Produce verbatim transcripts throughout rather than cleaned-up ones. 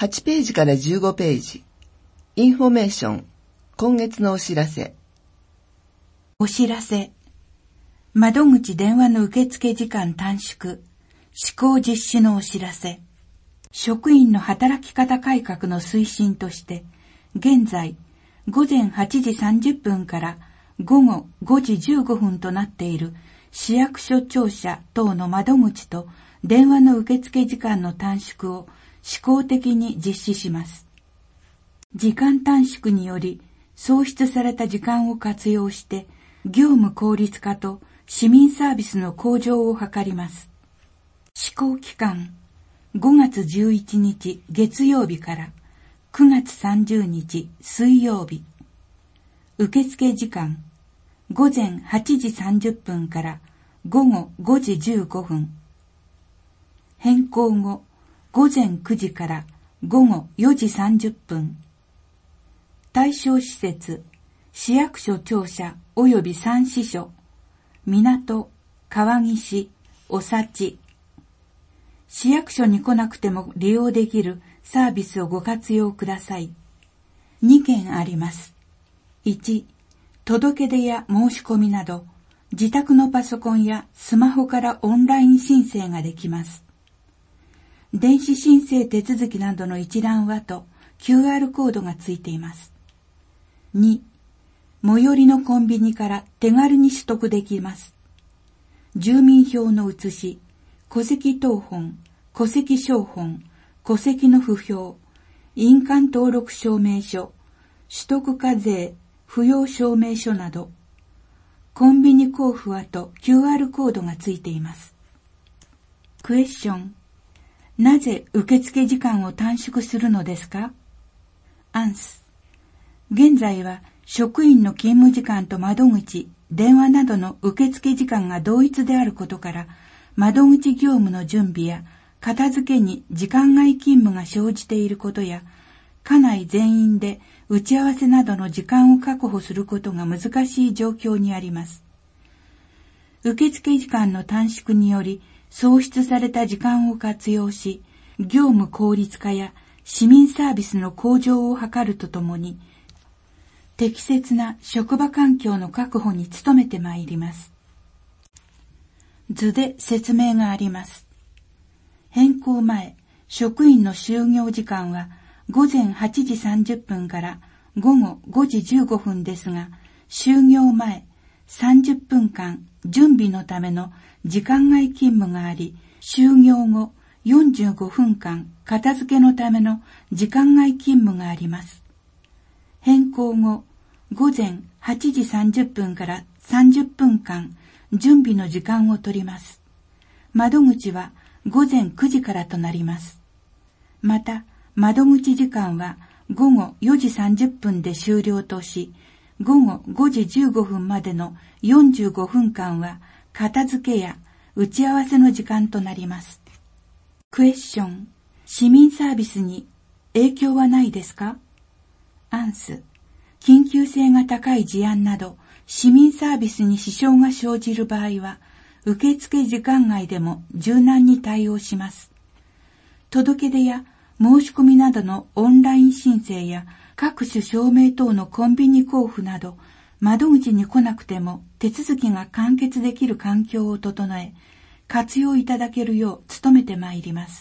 はちページからじゅうごページ。インフォメーション。今月のお知らせ。 お知らせ。窓口電話の受付時間短縮。施行実施のお知らせ。職員の働き方改革の推進として、現在、午前はちじさんじゅっぷんから午後ごじじゅうごふんとなっている市役所庁舎等の窓口と電話の受付時間の短縮を試行的に実施します。時間短縮により、創出された時間を活用して、業務効率化と市民サービスの向上を図ります。施行期間、ごがつじゅういちにち月曜日からくがつさんじゅうにち水曜日。受付時間、ごぜんはちじさんじゅっぷんから午後ごじじゅうごふん。変更後、ごぜんくじから午後よじさんじゅっぷん。対象施設、市役所庁舎及び三支所、港、川岸、おさち。市役所に来なくても利用できるサービスをご活用ください。にけんあります。いち、届け出や申し込みなど、自宅のパソコンやスマホからオンライン申請ができます。電子申請手続きなどの一覧はと キューアール コードがついています。に、最寄りのコンビニから手軽に取得できます。住民票の写し、戸籍謄本、戸籍抄本、戸籍の付標、印鑑登録証明書、取得課税、扶養証明書など、コンビニ交付はと キューアール コードがついています。クエスチョン。なぜ受付時間を短縮するのですか？アンス。現在は職員の勤務時間と窓口、電話などの受付時間が同一であることから、窓口業務の準備や片付けに時間外勤務が生じていることや、課内全員で打ち合わせなどの時間を確保することが難しい状況にあります。受付時間の短縮により、創出された時間を活用し、業務効率化や市民サービスの向上を図るとともに、適切な職場環境の確保に努めてまいります。図で説明があります。変更前、職員の就業時間はごぜんはちじさんじゅっぷんから午後ごじじゅうごふんですが、就業前さんじゅっぷんかん準備のための時間外勤務があり、就業後よんじゅうごふんかん片付けのための時間外勤務があります。変更後、ごぜんはちじさんじゅっぷんからさんじゅっぷんかん準備の時間を取ります。窓口はごぜんくじからとなります。また、窓口時間はごごよじさんじゅっぷんで終了とし、ごごごじじゅうごふんまでのよんじゅうごふんかんは片付けや打ち合わせの時間となります。クエスチョン。市民サービスに影響はないですか？アンス。緊急性が高い事案など、市民サービスに支障が生じる場合は、受付時間外でも柔軟に対応します。届け出や申し込みなどのオンライン申請や各種証明等のコンビニ交付など、窓口に来なくても手続きが完結できる環境を整え、活用いただけるよう努めてまいります。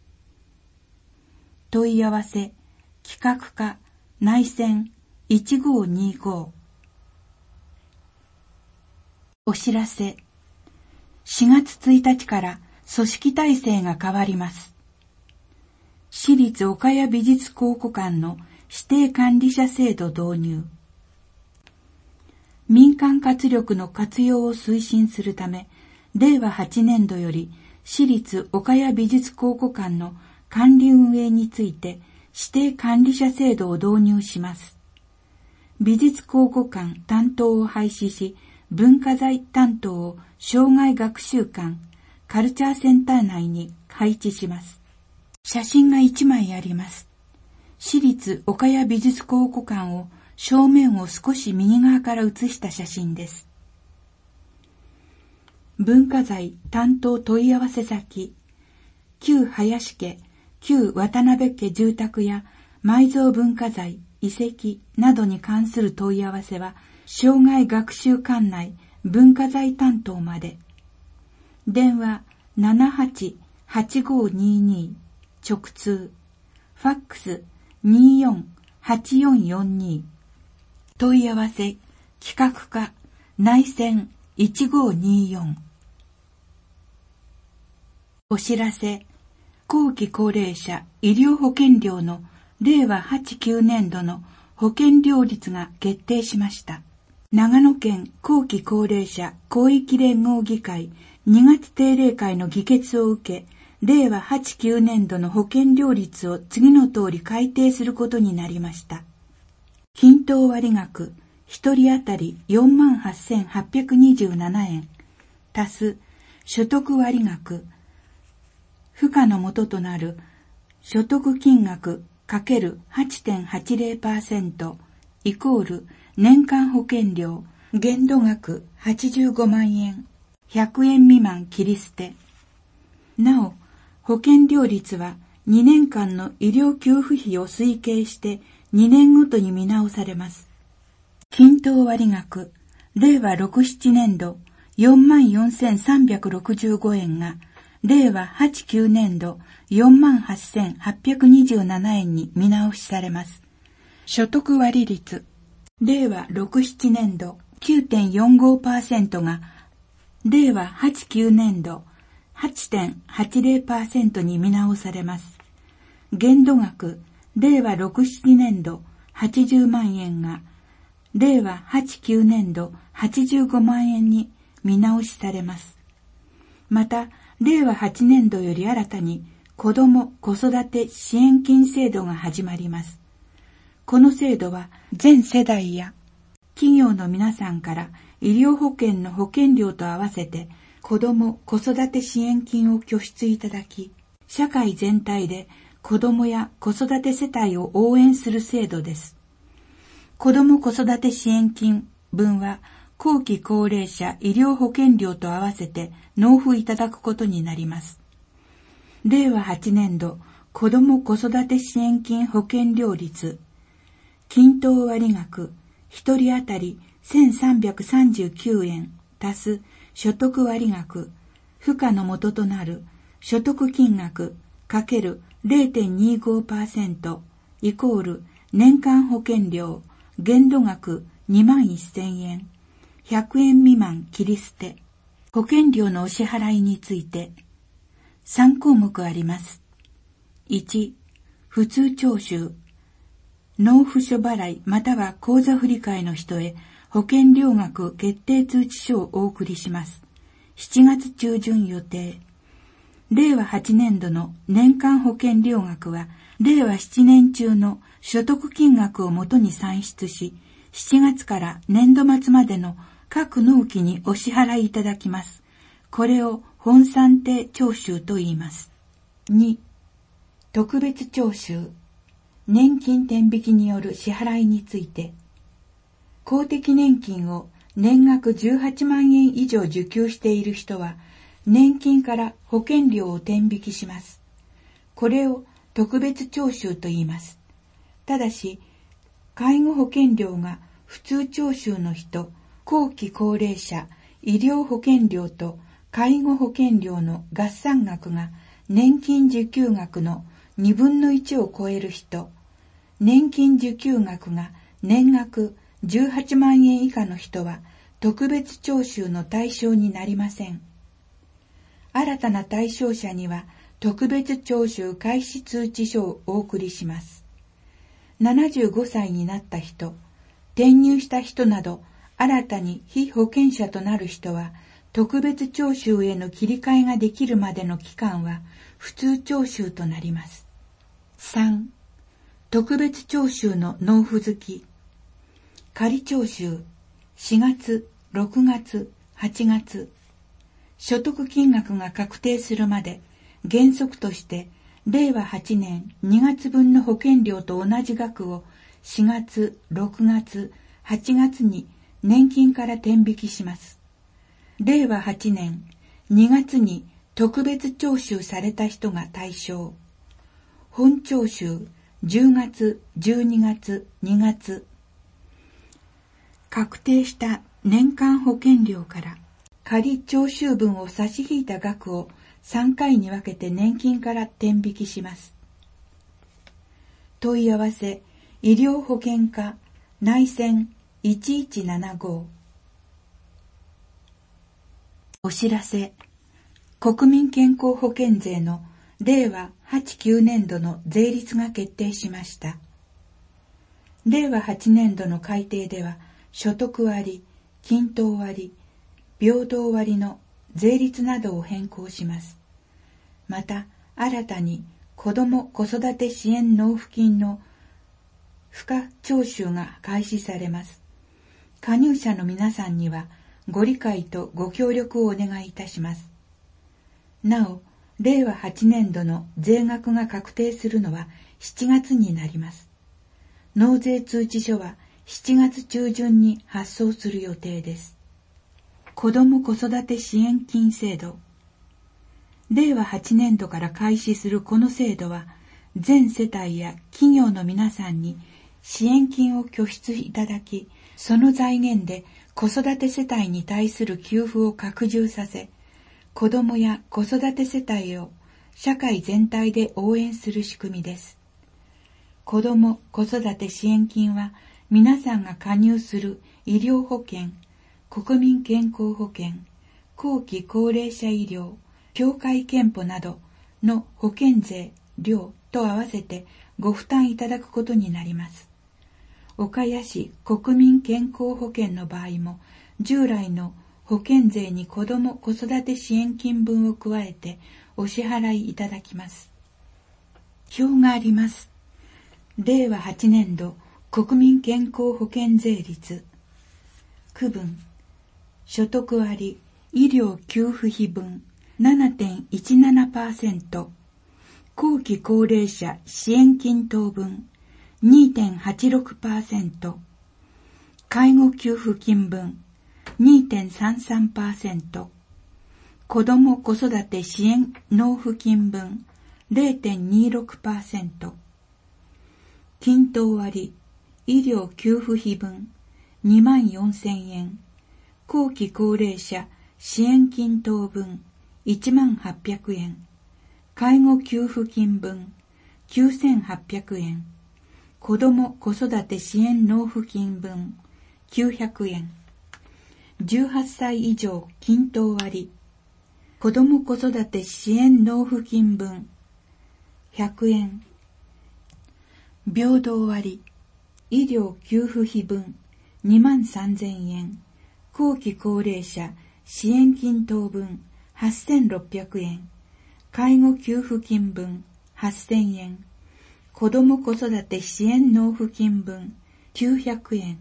問い合わせ、企画課、内線いちごにご。お知らせ。しがつついたちから組織体制が変わります。私立岡谷美術考古館の指定管理者制度導入。民間活力の活用を推進するため、れいわはちねんどより私立岡谷美術考古館の管理運営について指定管理者制度を導入します。美術考古館担当を廃止し、文化財担当を生涯学習館、カルチャーセンター内に配置します。写真がいちまいあります。私立岡谷美術考古館を正面を少し右側から写した写真です。文化財担当問い合わせ先、旧林家旧渡辺家住宅や埋蔵文化財、遺跡などに関する問い合わせは、生涯学習館内文化財担当まで。電話 ななはちはちごにに 直通。ファックス にーよんはちよんよんに。問い合わせ企画課内線いちごによん。お知らせ、後期高齢者医療保険料のれいわはちきゅうねんどの保険料率が決定しました。長野県後期高齢者広域連合議会にがつ定例会の議決を受け、れいわはちきゅうねんどの保険料率を次の通り改定することになりました。均等割額ひとり当たり よんまんはっせんはっぴゃくにじゅうななえん、足す所得割額、付加の元となる所得金額 ×はちてんはちぜろパーセント イコール年間保険料、限度額はちじゅうごまんえん、ひゃくえん未満切り捨て。なお、保険料率はにねんかんの医療給付費を推計してにねんごとに見直されます。均等割額、れいわろくじゅうななねんどよんまんよんせんさんびゃくろくじゅうごえんが、れいわはちきゅうねんどよんまんはっせんはっぴゃくにじゅうななえんに見直しされます。所得割率、れいわろくじゅうななねんど きゅうてんよんごパーセント が、れいわはちきゅうねんど はちてんはちぜろパーセント に見直されます。限度額、れいわろくじゅうななねんどはちじゅうまんえんが、れいわはちきゅうねんどはちじゅうごまんえんに見直しされます。また、れいわはちねんどより新たに子ども・子育て支援金制度が始まります。この制度は全世代や企業の皆さんから医療保険の保険料と合わせて子ども・子育て支援金を拠出いただき、社会全体で子どもや子育て世帯を応援する制度です。子ども・子育て支援金分は後期高齢者医療保険料と合わせて納付いただくことになります。れいわはちねんど子ども・子育て支援金保険料率、均等割額ひとり当たりせんさんびゃくさんじゅうきゅうえん足す所得割額、付加の元となる所得金額 ×れいてんにごパーセント イコール年間保険料、限度額にまんせんえん、ひゃくえん未満切り捨て。保険料のお支払いについてさんこうもくあります。いち、普通徴収、納付書払いまたは口座振替の人へ保険料額決定通知書をお送りします。しちがつちゅうじゅん予定。れいわはちねんどの年間保険料額は、れいわななねん中の所得金額をもとに算出し、しちがつから年度末までの各納期にお支払いいただきます。これを本算定徴収と言います。に、特別徴収、年金天引きによる支払いについて、公的年金を年額じゅうはちまんえん以上受給している人は、年金から保険料を天引きします。これを特別徴収と言います。ただし、介護保険料が普通徴収の人、後期高齢者、医療保険料と介護保険料の合算額が年金受給額のにぶんのいちを超える人、年金受給額が年額じゅうはちまんえん以下の人は特別徴収の対象になりません。新たな対象者には特別徴収開始通知書をお送りします。ななじゅうごさいになった人、転入した人など新たに被保険者となる人は特別徴収への切り替えができるまでの期間は普通徴収となります。さん、特別徴収の納付月。仮徴収、しがつ、ろくがつ、はちがつ。所得金額が確定するまで原則としてれいわはちねんにがつぶんの保険料と同じ額をしがつ、ろくがつ、はちがつに年金から転引きします。れいわはちねんにがつに特別徴収された人が対象。 本徴収じゅうがつ、じゅうにがつ、にがつ。確定した年間保険料から仮徴収分を差し引いた額をさんかいに分けて年金から転引きします。問い合わせ医療保険課内線いちいちななご。お知らせ。国民健康保険税のれいわはちきゅうねんどの税率が決定しました。れいわはちねんどの改定では、所得割、均等割、平等割の税率などを変更します。また、新たに子ども子育て支援納付金の付加徴収が開始されます。加入者の皆さんにはご理解とご協力をお願いいたします。なお、れいわはちねんどの税額が確定するのはしちがつになります。納税通知書はしちがつちゅうじゅんに発送する予定です。子ども子育て支援金制度。れいわはちねんどから開始するこの制度は、全世帯や企業の皆さんに支援金を拠出いただき、その財源で子育て世帯に対する給付を拡充させ、子どもや子育て世帯を社会全体で応援する仕組みです。子ども子育て支援金は、皆さんが加入する医療保険、国民健康保険、後期高齢者医療、協会健保などの保険税、料と合わせてご負担いただくことになります。岡谷市国民健康保険の場合も、従来の保険税に子ども子育て支援金分を加えてお支払いいただきます。表があります。れいわはちねんど国民健康保険税率。区分。所得割医療給付費分 ななてんいちななパーセント。後期高齢者支援金等分 にてんはちろくパーセント。介護給付金分 にてんさんさんパーセント。子ども子育て支援納付金分 れいてんにろくパーセント。均等割医療給付費分にまんよんせんえん。後期高齢者支援金等分いちまんはっぴゃくえん。介護給付金分きゅうせんはっぴゃくえん。子ども子育て支援納付金分きゅうひゃくえん。じゅうはっさい以上均等割子ども子育て支援納付金分ひゃくえん。平等割医療給付費分にまんさんぜんえん。後期高齢者支援金等分はっせんろっぴゃくえん。介護給付金分はっせんえん。子ども子育て支援納付金分きゅうひゃくえん。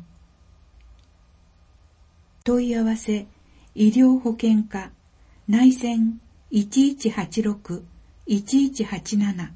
問い合わせ医療保険課内線いちいちはちろく いちいちはちなな。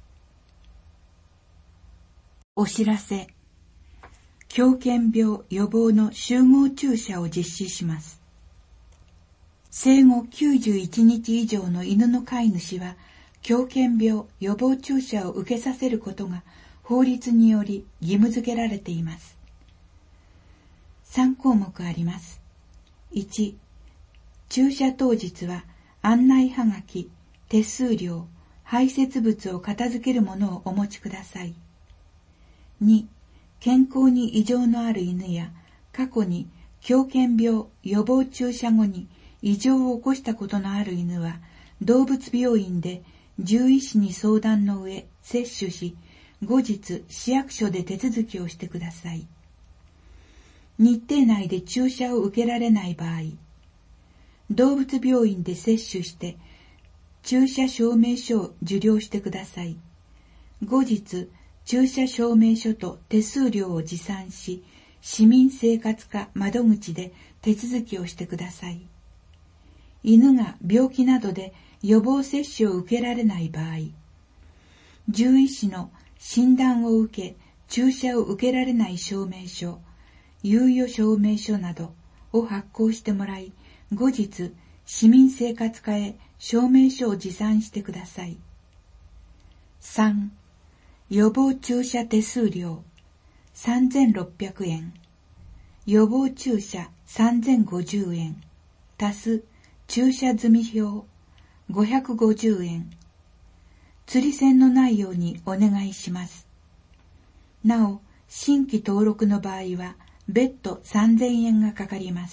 お知らせ。狂犬病予防の集合注射を実施します。生後きゅうじゅういちにち以上の犬の飼い主は、狂犬病予防注射を受けさせることが法律により義務付けられています。さんこうもくあります。いち、注射当日は案内はがき、手数料、排泄物を片付けるものをお持ちください。に、健康に異常のある犬や過去に狂犬病予防注射後に異常を起こしたことのある犬は動物病院で獣医師に相談の上接種し、後日市役所で手続きをしてください。日程内で注射を受けられない場合、動物病院で接種して注射証明書を受領してください。後日注射証明書と手数料を持参し、市民生活課窓口で手続きをしてください。犬が病気などで予防接種を受けられない場合、獣医師の診断を受け、注射を受けられない証明書、猶予証明書などを発行してもらい、後日、市民生活課へ証明書を持参してください。さん、 予防注射手数料さんぜんろっぴゃくえん、予防注射さんぜんごじゅうえん、足す注射済票ごひゃくごじゅうえん。釣り銭のないようにお願いします。なお、新規登録の場合は別途さんぜんえんがかかります。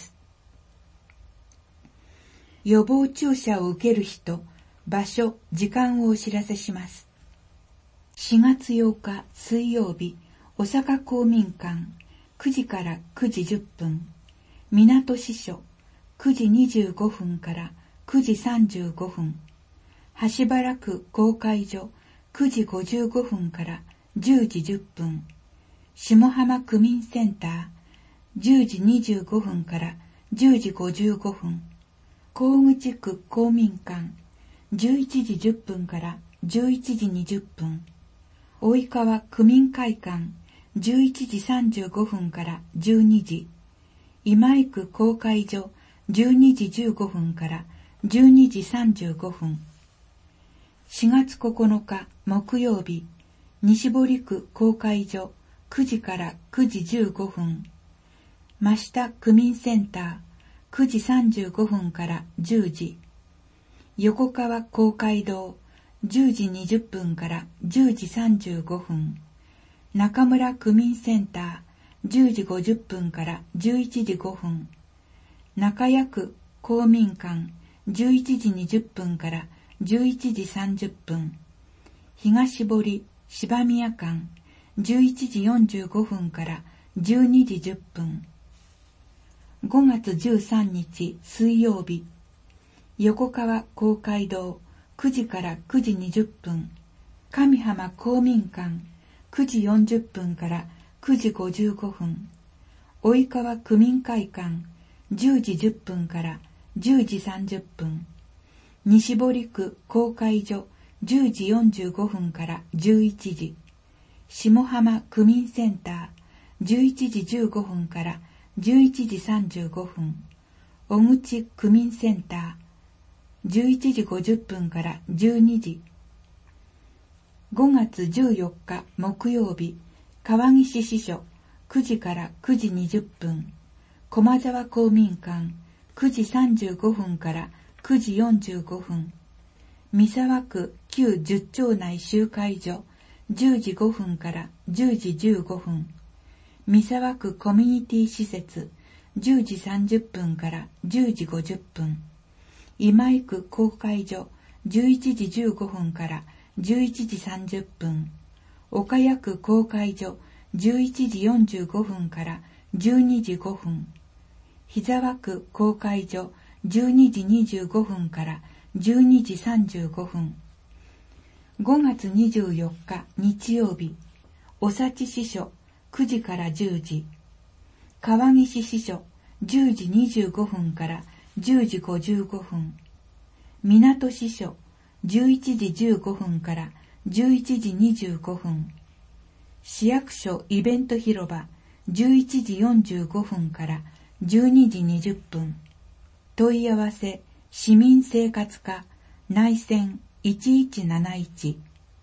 予防注射を受ける人、場所、時間をお知らせします。しがつようか水曜日、大阪公民館くじからくじじゅっぷん、港支所くじにじゅうごふんからくじさんじゅうごふん、橋原区公会所くじごじゅうごふんからじゅうじじゅっぷん、下浜区民センターじゅうじにじゅうごふんからじゅうじごじゅうごふん、河口区公民館じゅういちじじゅっぷんからじゅういちじにじゅっぷん、及川区民会館じゅういちじさんじゅうごふんからじゅうにじ、今井区公会所じゅうにじじゅうごふんからじゅうにじさんじゅうごふん。しがつここのか木曜日、西堀区公会所くじからくじじゅうごふん、真下区民センターくじさんじゅうごふんからじゅうじ、横川公会堂じゅうじにじゅっぷんからじゅうじさんじゅうごふん、中村区民センターじゅうじごじゅっぷんからじゅういちじごふん、中谷区公民館じゅういちじにじゅっぷんからじゅういちじさんじゅっぷん、東堀芝宮館じゅういちじよんじゅうごふんからじゅうにじじゅっぷん。ごがつじゅうさんにち水曜日、横川公会堂くじからくじにじゅっぷん、上浜公民館くじよんじゅっぷんからくじごじゅうごふん、及川区民会館じゅうじじゅっぷんからじゅうじさんじゅっぷん、西堀区公会所じゅうじよんじゅうごふんからじゅういちじ、下浜区民センターじゅういちじじゅうごふんからじゅういちじさんじゅうごふん、小口区民センターじゅういちじごじゅっぷんからじゅうにじ。ごがつじゅうよっか木曜日、川岸支所くじからくじにじゅっぷん、駒沢公民館くじさんじゅうごふんからくじよんじゅうごふん、三沢区旧十町内集会所じゅうじごふんからじゅうじじゅうごふん、三沢区コミュニティ施設じゅうじさんじゅっぷんからじゅうじごじゅっぷん、今井区公会所じゅういちじじゅうごふんからじゅういちじさんじゅっぷん、岡谷区公会所じゅういちじよんじゅうごふんからじゅうにじごふん、日沢区公会所じゅうにじにじゅうごふんからじゅうにじさんじゅうごふん。ごがつにじゅうよっか日曜日、おさち支所くじからじゅうじ、川岸支所じゅうじにじゅうごふんからじゅうじごじゅうごふん、港支所じゅういちじじゅうごふんからじゅういちじにじゅうごふん、市役所イベント広場じゅういちじよんじゅうごふんからじゅうにじにじゅっぷん、問い合わせ市民生活課内線いちいちなないち。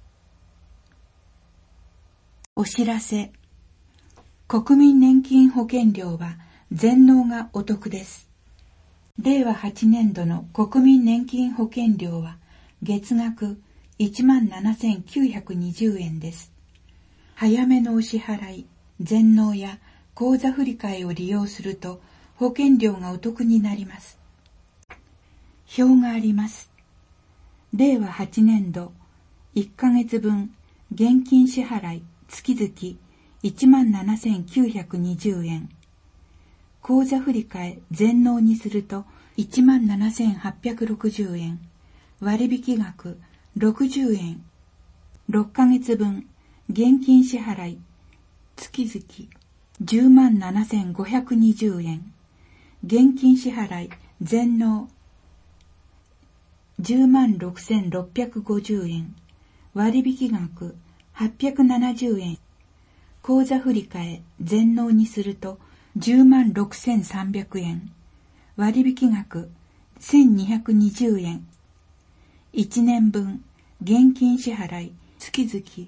お知らせ。国民年金保険料は全納がお得です。れいわはちねんどの国民年金保険料は月額 いちまんななせんきゅうひゃくにじゅうえんです。早めのお支払い、全納や口座振替を利用すると保険料がお得になります。表があります。れいわはちねんどいっかげつぶん現金支払い月々 いちまんななせんきゅうひゃくにじゅうえん、口座振替全納にすると いちまんななせんはっぴゃくろくじゅうえん、割引額ろくじゅうえん、ろっかげつぶん現金支払い月々じゅうまんななせんごひゃくにじゅうえん、現金支払い全納じゅうまんろくせんろっぴゃくごじゅうえん、割引額はっぴゃくななじゅうえん、口座振替全納にするとじゅうまんろくせんさんびゃくえん、割引額せんにひゃくにじゅうえん、いちねんぶん現金支払い月々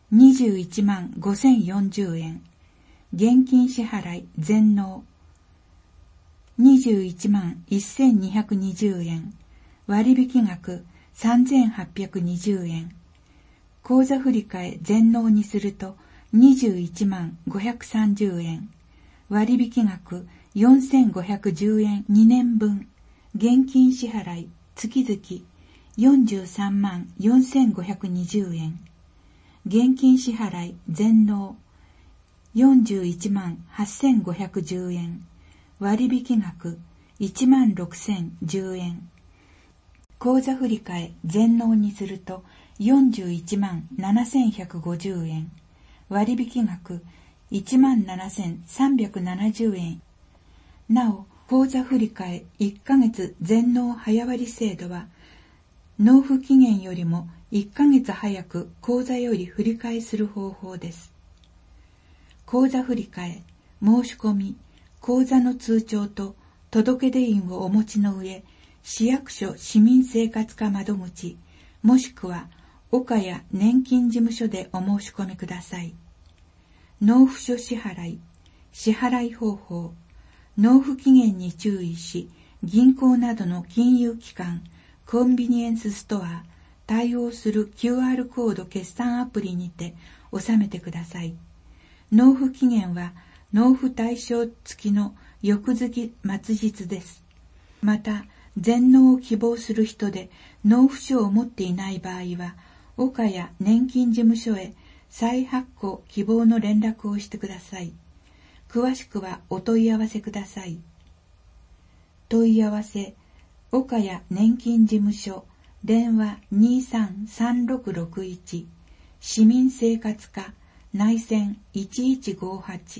にじゅういちまんごせんよんじゅうえん。現金支払い全納にじゅういちまんせんにひゃくにじゅうえん。割引額さんぜんはっぴゃくにじゅうえん。口座振替全納にするとにじゅういちまんごひゃくさんじゅうえん。割引額よんせんごひゃくじゅうえんにねんぶん。現金支払い月々よんじゅうさんまんよんせんごひゃくにじゅうえん。現金支払い全納よんじゅういちまんはっせんごひゃくじゅうえん。割引額いちまんろくせんじゅうえん。口座振替全納にするとよんじゅういちまんななせんひゃくごじゅうえん。割引額いちまんななせんさんびゃくななじゅうえん。なお、口座振替いっかげつ全納早割制度は、納付期限よりもいっかげつ早く口座より振り替えする方法です。口座振替、申し込み、口座の通帳と届出印をお持ちの上、市役所市民生活課窓口、もしくは岡谷年金事務所でお申し込みください。納付書支払い、支払い方法、納付期限に注意し、銀行などの金融機関、コンビニエンスストア、対応する キューアール コード決算アプリにて納めてください。納付期限は納付対象付きの翌月末日です。また、全納を希望する人で納付書を持っていない場合は、岡谷年金事務所へ再発行希望の連絡をしてください。詳しくはお問い合わせください。問い合わせ、岡谷年金事務所、電話 にさんさんろくろくいち、市民生活課、内線いちいちごはち。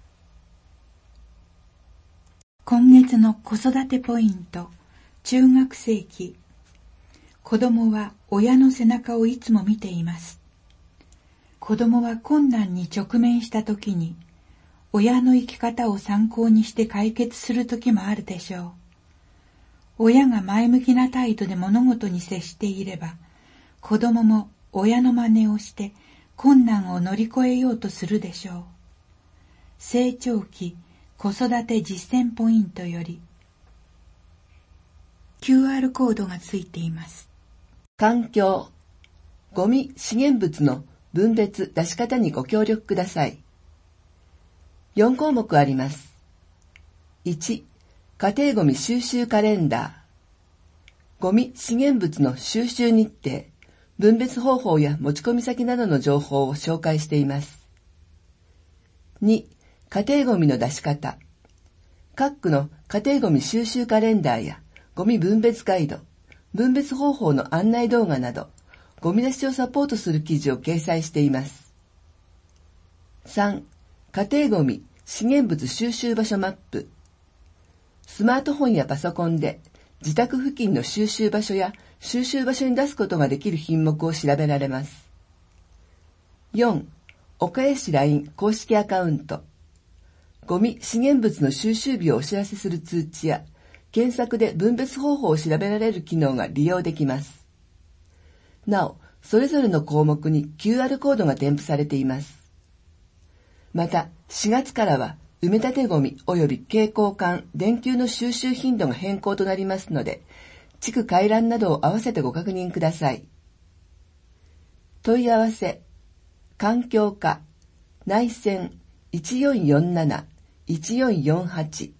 今月の子育てポイント、中学生期。子供は親の背中をいつも見ています。子供は困難に直面したときに、親の生き方を参考にして解決するときもあるでしょう。親が前向きな態度で物事に接していれば、子供も親の真似をして困難を乗り越えようとするでしょう。成長期子育て実践ポイントより キューアール コードがついています。 環境、ゴミ資源物の分別出し方にご協力ください。よんこうもくあります。いち、家庭ゴミ収集カレンダー。ゴミ資源物の収集日程、分別方法や持ち込み先などの情報を紹介しています。に、家庭ゴミの出し方。各区の家庭ゴミ収集カレンダーやゴミ分別ガイド、分別方法の案内動画など、ゴミ出しをサポートする記事を掲載しています。さん、家庭ゴミ資源物収集場所マップ。スマートフォンやパソコンで自宅付近の収集場所や収集場所に出すことができる品目を調べられます。よん、岡谷市 ライン 公式アカウント。ゴミ資源物の収集日をお知らせする通知や、検索で分別方法を調べられる機能が利用できます。なお、それぞれの項目に キューアール コードが添付されています。また、しがつからは、埋め立てゴミ及び蛍光管、電球の収集頻度が変更となりますので、地区回覧などを合わせてご確認ください。問い合わせ、環境課、内線いちよんよんなな いちよんよんはち。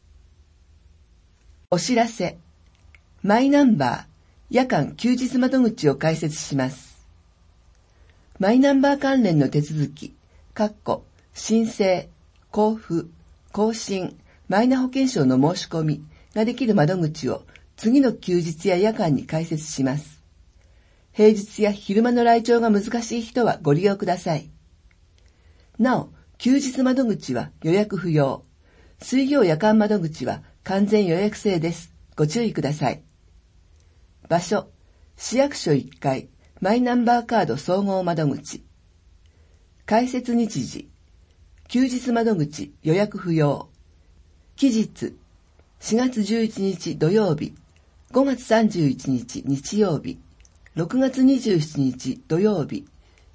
お知らせ、マイナンバー、夜間休日窓口を開設します。マイナンバー関連の手続き、括弧申請、交付、更新、マイナ保険証の申し込みができる窓口を次の休日や夜間に開設します。平日や昼間の来庁が難しい人はご利用ください。なお、休日窓口は予約不要。水曜夜間窓口は完全予約制です。ご注意ください。場所、市役所いっかい、マイナンバーカード総合窓口。開設日時、休日窓口予約不要。期日、しがつじゅういちにち土曜日、ごがつさんじゅういちにち日曜日、ろくがつにじゅうしちにち土曜日、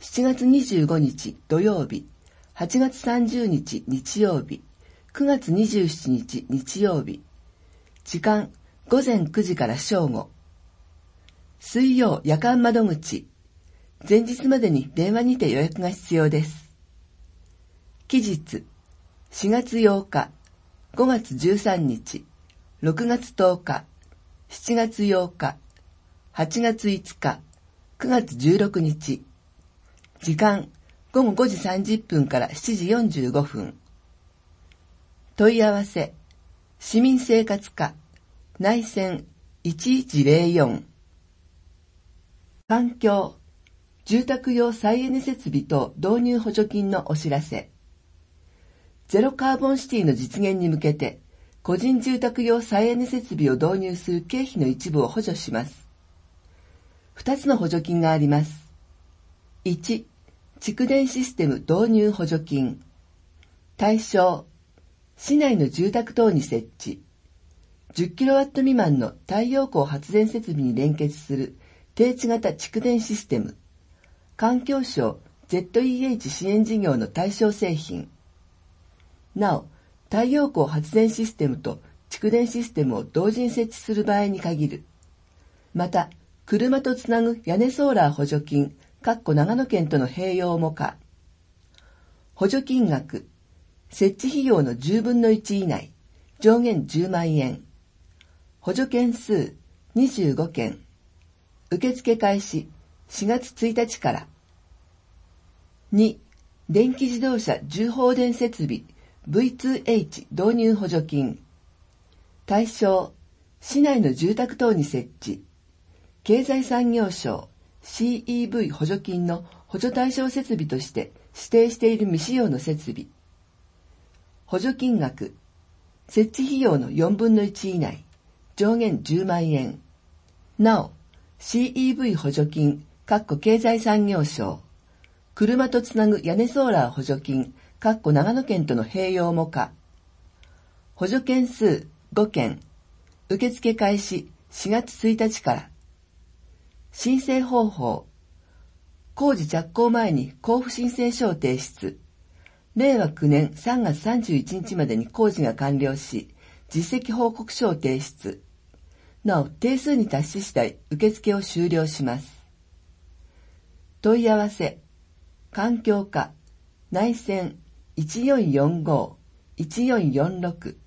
しちがつにじゅうごにち土曜日、はちがつさんじゅうにち日曜日、くがつにじゅうしちにち日曜日。時間、ごぜんくじから正午。水曜夜間窓口。前日までに電話にて予約が必要です。期日、しがつようか、ごがつじゅうさんにち、ろくがつとおか、しちがつようか、はちがついつか、くがつじゅうろくにち。時間、ごごごじさんじゅっぷんからしちじよんじゅうごふん。問い合わせ、市民生活課、内線いちいちぜろよん。環境、住宅用再エネ設備等導入補助金のお知らせ。ゼロカーボンシティの実現に向けて、個人住宅用再エネ設備を導入する経費の一部を補助します。二つの補助金があります。いち、蓄電システム導入補助金。対象、市内の住宅等に設置。じゅっキロワット 未満の太陽光発電設備に連結する低地型蓄電システム。環境省 ゼットイーエイチ 支援事業の対象製品。なお、太陽光発電システムと蓄電システムを同時に設置する場合に限る。また、車とつなぐ屋根ソーラー補助金、かっこ長野県との併用も可。補助金額、設置費用のじゅうぶんのいち以内、上限じゅうまんえん。補助件数にじゅうごけん。受付開始しがつついたちから。に、電気自動車重放電設備 ブイツーエイチ 導入補助金。対象、市内の住宅等に設置。経済産業省 シーイーブイ 補助金の補助対象設備として指定している未使用の設備。補助金額、設置費用のよんぶんのいち以内、上限じゅうまんえん。なお、シーイーブイ 補助金、かっこ経済産業省、車とつなぐ屋根ソーラー補助金、かっこ長野県との併用も可。補助件数ごけん。受付開始しがつついたちから。申請方法。工事着工前に交付申請書を提出。れいわくねんさんがつさんじゅういちにちまでに工事が完了し、実績報告書を提出。なお、定数に達し次第、受付を終了します。問い合わせ、環境課、内線いちよんよんご、いちよんよんろく。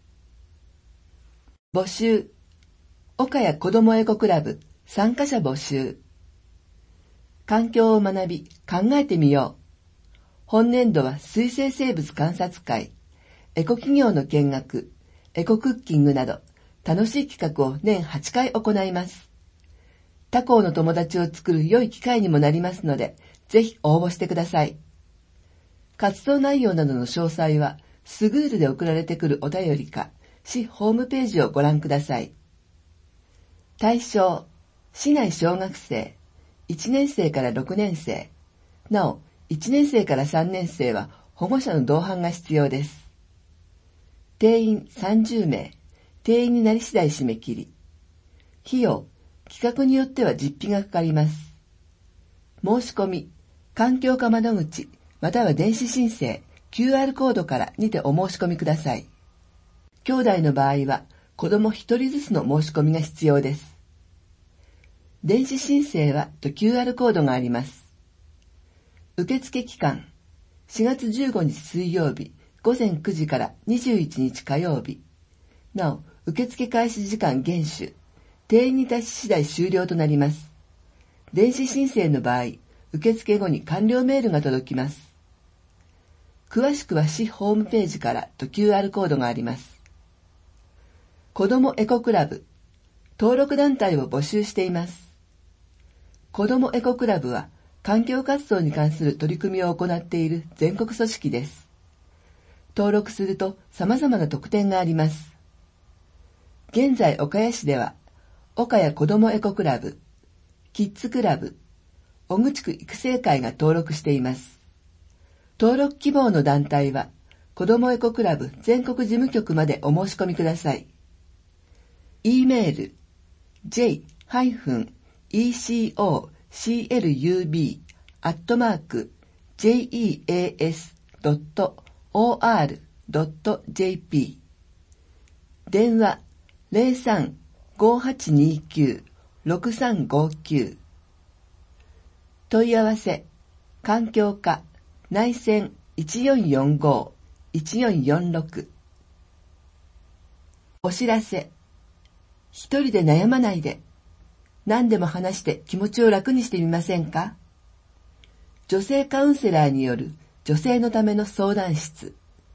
募集、岡谷子どもエコクラブ、参加者募集。環境を学び、考えてみよう。本年度は水生生物観察会、エコ企業の見学、エコクッキングなど、楽しい企画を年はちかい行います。他校の友達を作る良い機会にもなりますので、ぜひ応募してください。活動内容などの詳細は、スグールで送られてくるお便りか、市ホームページをご覧ください。対象、市内小学生、いちねんせいからろくねんせい。なお、いちねんせいからさんねんせいは保護者の同伴が必要です。定員さんじゅうめい、定員になり次第締め切り。費用、企画によっては実費がかかります。申し込み、環境課窓口、または電子申請、キューアール コードからにてお申し込みください。兄弟の場合は、子供ひとりずつの申し込みが必要です。電子申請はと キューアール コードがあります。受付期間、しがつじゅうごにち水曜日、ごぜんくじからにじゅういちにち火曜日。なお、受付開始時間厳守、定員に達し次第終了となります。電子申請の場合、受付後に完了メールが届きます。詳しくは市ホームページからと キューアール コードがあります。子どもエコクラブ、登録団体を募集しています。子どもエコクラブは、環境活動に関する取り組みを行っている全国組織です。登録すると様々な特典があります。現在岡谷市では、岡谷子どもエコクラブ、キッズクラブ、小口区育成会が登録しています。登録希望の団体は、子どもエコクラブ全国事務局までお申し込みください。e メール ジェイ イーシーオーシーエルユービーアットマーク、ジェイイーエーエスドットオーアールドットジェーピー 電話 ゼロさん ごーはちにーきゅう ろくさんごきゅう 問い合わせ環境課内線いちよんよんご いちよんよんろくお知らせ一人で悩まないで何でも話して気持ちを楽にしてみませんか？女性カウンセラーによる女性のための相談室。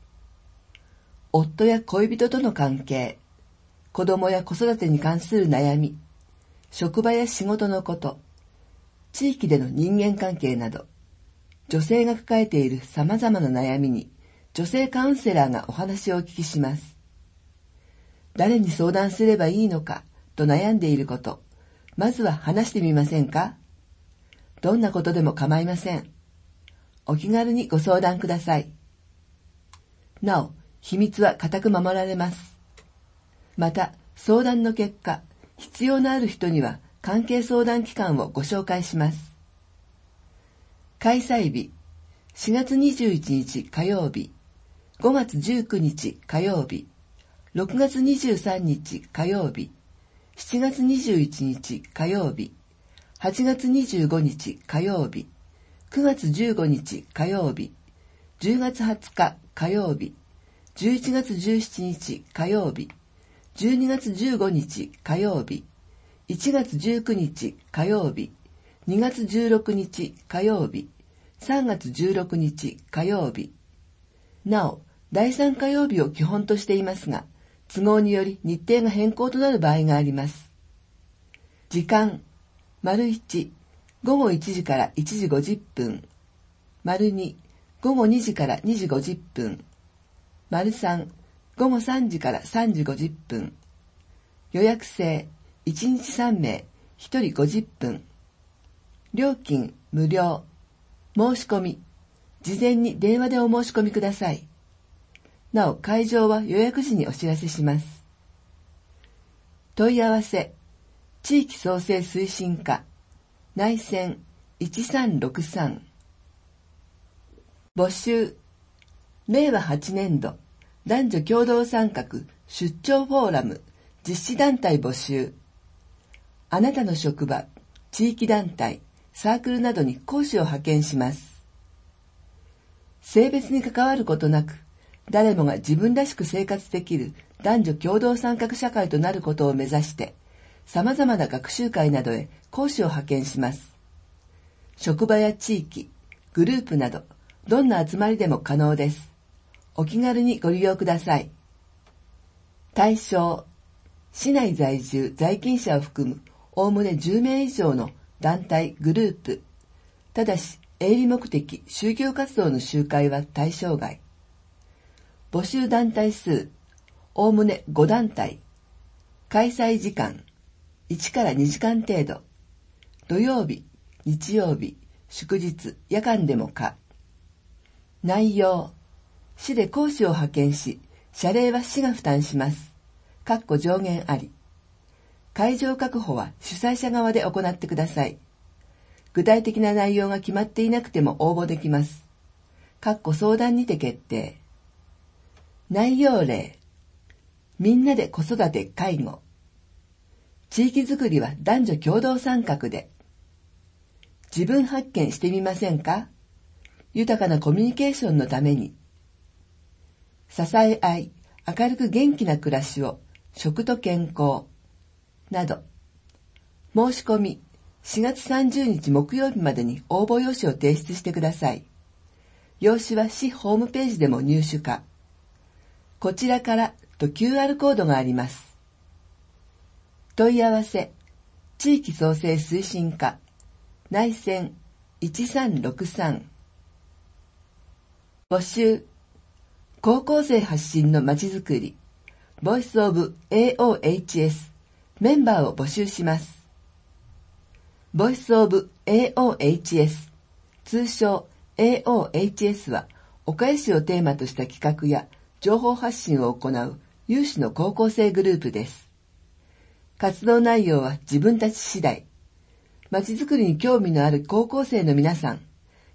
夫や恋人との関係、子供や子育てに関する悩み、職場や仕事のこと、地域での人間関係など、女性が抱えている様々な悩みに女性カウンセラーがお話をお聞きします。誰に相談すればいいのかと悩んでいること、まずは話してみませんか？どんなことでも構いません。お気軽にご相談ください。なお、秘密は固く守られます。また、相談の結果、必要のある人には関係相談機関をご紹介します。開催日、しがつにじゅういちにち火曜日、ごがつじゅうくにち火曜日、ろくがつにじゅうさんにち火曜日、しちがつにじゅういちにち火曜日、はちがつにじゅうごにち火曜日、くがつじゅうごにち火曜日、じゅうがつはつか火曜日、じゅういちがつじゅうしちにち火曜日、じゅうにがつじゅうごにち火曜日、いちがつじゅうくにち火曜日、にがつじゅうろくにち火曜日、さんがつじゅうろくにち火曜日。なお、だいさん火曜日を基本としていますが、都合により日程が変更となる場合があります。時間、丸いち、ごごいちじからいちじごじゅっぷん、丸に、ごごにじからにじごじゅっぷん、丸さん、ごごさんじからさんじごじゅっぷん、予約制、いちにちさんめい、ひとりごじゅっぷん、料金無料、申し込み、事前に電話でお申し込みください。なお、会場は予約時にお知らせします。問い合わせ、地域創生推進課、内線いちさんろくさん。募集、れいわはちねんど、男女共同参画出張フォーラム実施団体募集。あなたの職場、地域団体、サークルなどに講師を派遣します。性別に関わることなく、誰もが自分らしく生活できる男女共同参画社会となることを目指して、様々な学習会などへ講師を派遣します。職場や地域、グループなど、どんな集まりでも可能です。お気軽にご利用ください。対象、市内在住在勤者を含むおおむねじゅうめい以上の団体、グループ。ただし、営利目的、宗教活動の集会は対象外。募集団体数、おおむねごだんたい。開催時間、いちからにじかん程度。土曜日、日曜日、祝日、夜間でも可。内容、市で講師を派遣し、謝礼は市が負担します。かっこ上限あり。会場確保は主催者側で行ってください。具体的な内容が決まっていなくても応募できます。かっこ相談にて決定。内容例、みんなで子育て介護。地域づくりは男女共同参画で。自分発見してみませんか？豊かなコミュニケーションのために。支え合い、明るく元気な暮らしを、食と健康。など。申し込み、しがつさんじゅうにち木曜日までに応募用紙を提出してください。用紙は市ホームページでも入手可。こちらからと キューアール コードがあります。問い合わせ、地域創生推進課、内線いちさんろくさん。募集、高校生発信のまちづくり、ボイスオブ エーオーエイチエス、メンバーを募集します。ボイスオブ エーオーエイチエス、通称 エーオーエイチエス は、岡谷市をテーマとした企画や情報発信を行う有志の高校生グループです。活動内容は自分たち次第。まちづくりに興味のある高校生の皆さん、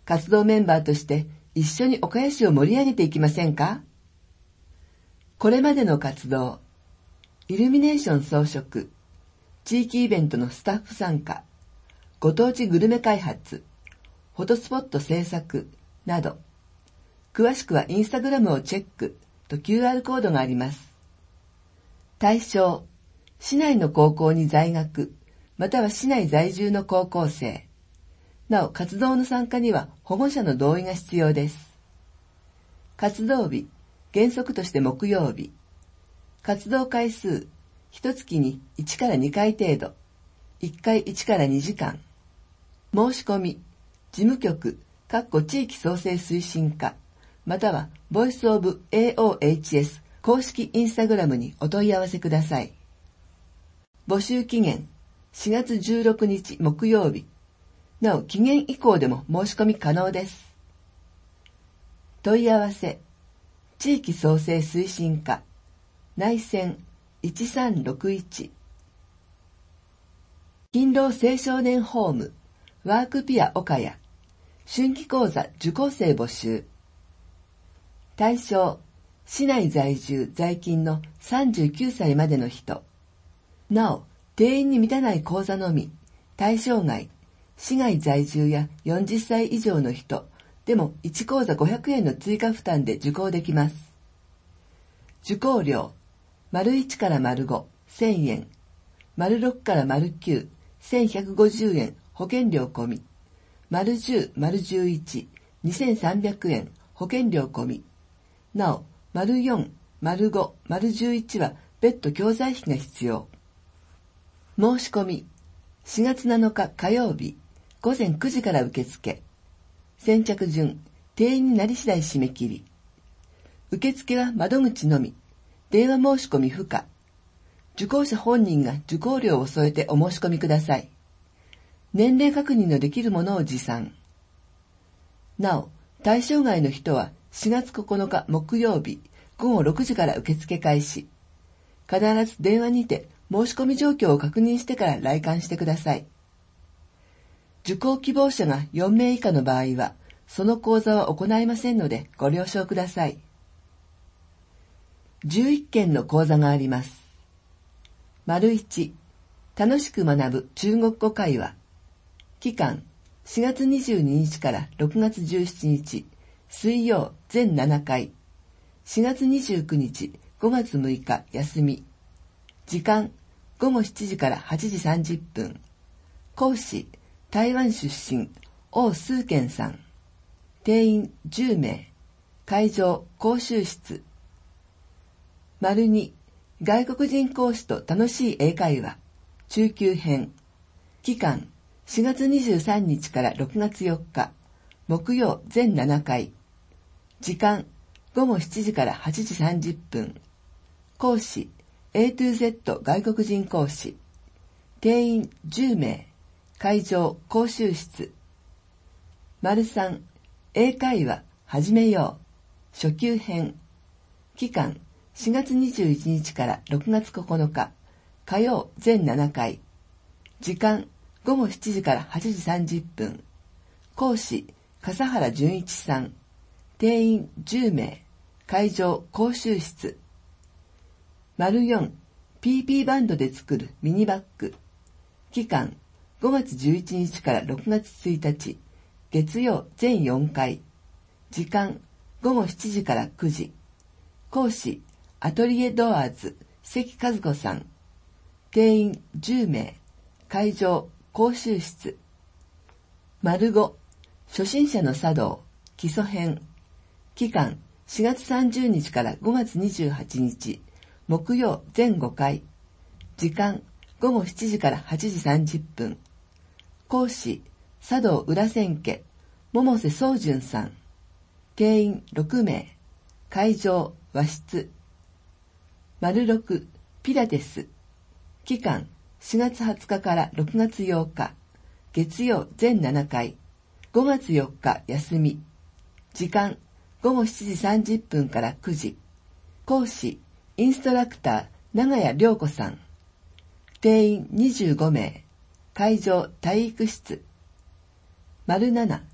活動メンバーとして一緒に岡谷市を盛り上げていきませんか？これまでの活動、イルミネーション装飾、地域イベントのスタッフ参加、ご当地グルメ開発、フォトスポット制作など、詳しくはインスタグラムをチェックと キューアール コードがあります。対象、市内の高校に在学、または市内在住の高校生。なお、活動の参加には保護者の同意が必要です。活動日、原則として木曜日。活動回数、いちがつにいちからにかい程度。いっかいいちからにじかん。申し込み、事務局、かっこ地域創生推進課、またはボイスオブ エーオーエイチエス 公式インスタグラムにお問い合わせください。募集期限、しがつじゅうろくにち木曜日。なお、期限以降でも申し込み可能です。問い合わせ、地域創生推進課、内線いちさんろくいち。勤労青少年ホーム、ワークピア岡谷、春季講座受講生募集。対象、市内在住在勤のさんじゅうきゅうさいまでの人。なお、定員に満たない講座のみ、対象外、市外在住やよんじゅっさい以上の人、でもいち講座ごひゃくえんの追加負担で受講できます。受講料、丸いちから丸ご、せんえん、丸ろくから丸きゅう、せんひゃくごじゅうえん、保険料込み、丸じゅう、丸じゅういち、にせんさんびゃくえん、保険料込み。なお、丸よん、丸ご、丸じゅういちは別途教材費が必要。申し込み、しがつなのか火曜日、ごぜんくじから受付。先着順、定員になり次第締め切り。受付は窓口のみ、電話申し込み不可。受講者本人が受講料を添えてお申し込みください。年齢確認のできるものを持参。なお、対象外の人はしがつここのか木曜日ごごろくじから受付開始。必ず電話にて申し込み状況を確認してから来館してください。受講希望者がよんめい以下の場合は、その講座は行いませんのでご了承ください。じゅういっけんの講座があります。丸いち、楽しく学ぶ中国語会話。期間、しがつにじゅうににちからろくがつじゅうしちにち、水曜全ななかい。しがつにじゅうくにち、ごがつむいか休み。時間、ごごしちじからはちじさんじゅっぷん。講師、台湾出身、王崇健さん。定員じゅうめい。会場、講習室。丸に、外国人講師と楽しい英会話。中級編。期間、しがつにじゅうさんにちからろくがつよっか。木曜全ななかい。時間、ごごしちじからはちじさんじゅっぷん。講師、エートゥーゼット 外国人講師。定員じゅうめい。会場、講習室。丸さん、英会話、始めよう。初級編。期間、しがつにじゅういちにちからろくがつここのか。火曜全ななかい。時間、ごごしちじからはちじさんじゅっぷん。講師、笠原純一さん。定員じゅうめい。会場、講習室。丸よん、ピーピー バンドで作るミニバッグ。期間、ごがつじゅういちにちからろくがつついたち。月曜全よんかい。時間、ごごしちじからくじ。講師、アトリエドアーズ、関和子さん。定員じゅうめい。会場、講習室。丸ご、初心者の茶道、基礎編。期間、しがつさんじゅうにちからごがつにじゅうはちにち。木曜全ごかい。時間、ごごしちじからはちじさんじゅっぷん。講師、茶道裏千家、百瀬宗純さん。定員ろくめい。会場、和室。丸ろく、ピラティス。期間、しがつはつかからろくがつようか。月曜全ななかい。ごがつよっか休み。時間、ごごしちじさんじゅっぷんからくじ。講師、インストラクター、長谷涼子さん。定員にじゅうごめい。会場、体育室。丸なな、